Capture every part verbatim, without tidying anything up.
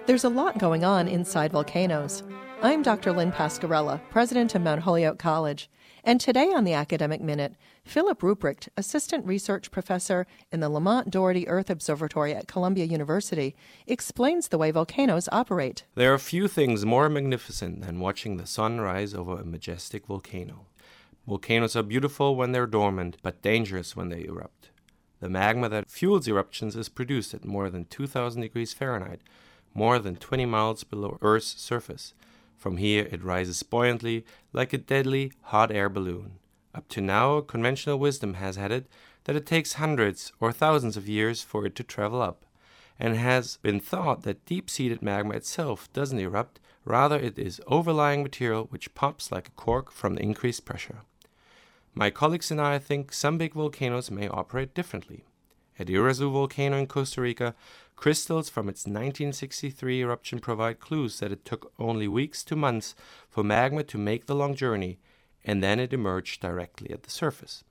There's a lot going on inside volcanoes. I'm Doctor Lynn Pasquarella, president of Mount Holyoke College, and today on the Academic Minute, Philip Ruprecht, assistant research professor in the Lamont Doherty Earth Observatory at Columbia University, explains the way volcanoes operate. There are few things more magnificent than watching the sun rise over a majestic volcano. Volcanoes are beautiful when they're dormant, but dangerous when they erupt. The magma that fuels eruptions is produced at more than two thousand degrees Fahrenheit, more than twenty miles below Earth's surface. From here, it rises buoyantly, like a deadly hot air balloon. Up to now, conventional wisdom has had it that it takes hundreds or thousands of years for it to travel up, and has been thought that deep-seated magma itself doesn't erupt, rather it is overlying material which pops like a cork from the increased pressure. My colleagues and I think some big volcanoes may operate differently. At Irazu volcano in Costa Rica, crystals from its nineteen sixty-three eruption provide clues that it took only weeks to months for magma to make the long journey, and then it emerged directly at the surface.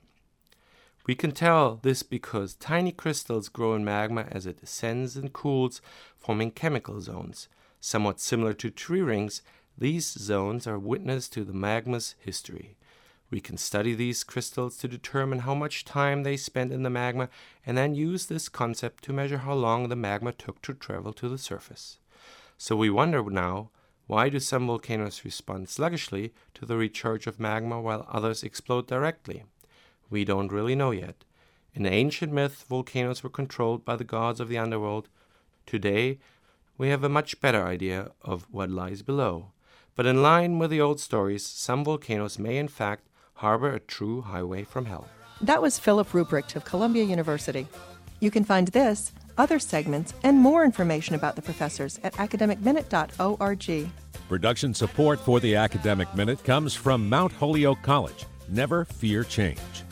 We can tell this because tiny crystals grow in magma as it ascends and cools, forming chemical zones. Somewhat similar to tree rings, these zones are witness to the magma's history. We can study these crystals to determine how much time they spent in the magma and then use this concept to measure how long the magma took to travel to the surface. So we wonder now, why do some volcanoes respond sluggishly to the recharge of magma while others explode directly? We don't really know yet. In ancient myth, volcanoes were controlled by the gods of the underworld. Today, we have a much better idea of what lies below. But in line with the old stories, some volcanoes may in fact harbor a true highway from hell. That was Philip Ruprecht of Columbia University. You can find this, other segments, and more information about the professors at academic minute dot org. Production support for the Academic Minute comes from Mount Holyoke College. Never fear change.